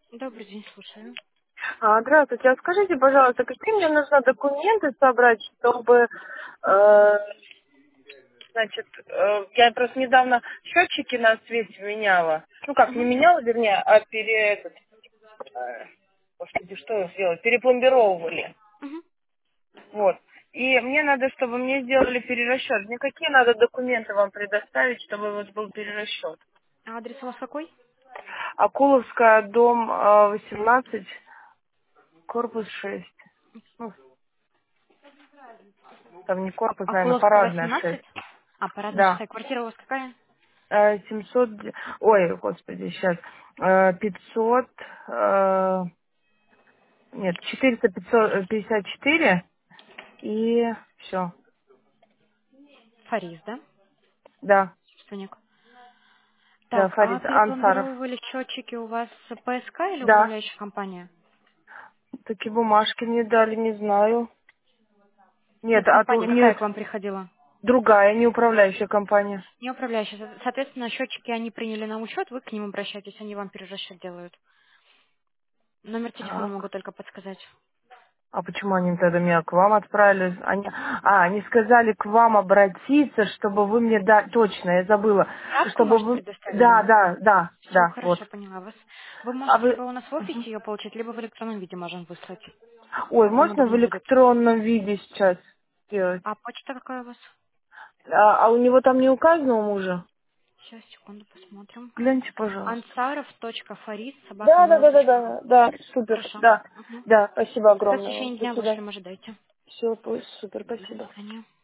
Добрый день, слушаю. Здравствуйте, а скажите, пожалуйста, какие мне нужно документы собрать, чтобы, я просто недавно счетчики на свете меняла. Ну как, не Угу. меняла, вернее, а господи, что я сделала? Перепломбировывали. Угу. Вот. И мне надо, чтобы мне сделали перерасчет. Мне какие надо документы вам предоставить, чтобы у вас был перерасчет? А адрес у вас какой? Акуловская, дом 18, корпус 6. Ну, там не корпус, наверное, Акуловская, парадная 6. 18. А, парадная Да. 6. Квартира у вас какая? 700, ой, господи, сейчас, 500, нет, 454 и все, Фарис, да? да, Собственник. да, Так, а Фарид Ансаров, перепломбировывали счетчики у вас ПСК или да, управляющая компания? такие бумажки мне дали, не знаю, нет, Нет, а компания тут какая нет, к вам приходила? другая, не управляющая компания. Не управляющая. Соответственно, счетчики они приняли на учет, вы к ним обращаетесь, они вам перерасчет делают. Номер телефона могу Так, только подсказать. а почему они тогда меня к вам отправили? Они сказали к вам обратиться, чтобы вы мне, да, точно, я забыла, Справку, чтобы может, вы, предоставили да, нам? да, да, Все, да, вот. хорошо, поняла вас. Вы А можете вы... либо у нас в офисе Мгм. ее получить, либо в электронном виде можем выслать. Ой, Как вам можно в удобнее будет. электронном виде сейчас сделать? А почта какая у вас? А у него там не указано у мужа? Сейчас, секунду, посмотрим. Гляньте, пожалуйста. Да, да, да, да, ansarov.faris@mail.ru. да, да, супер, Хорошо. да, Мгм. да, спасибо Тогда в огромное вам. течение До дня свидания. вышлем, ожидайте. Все, супер, До спасибо. свидания.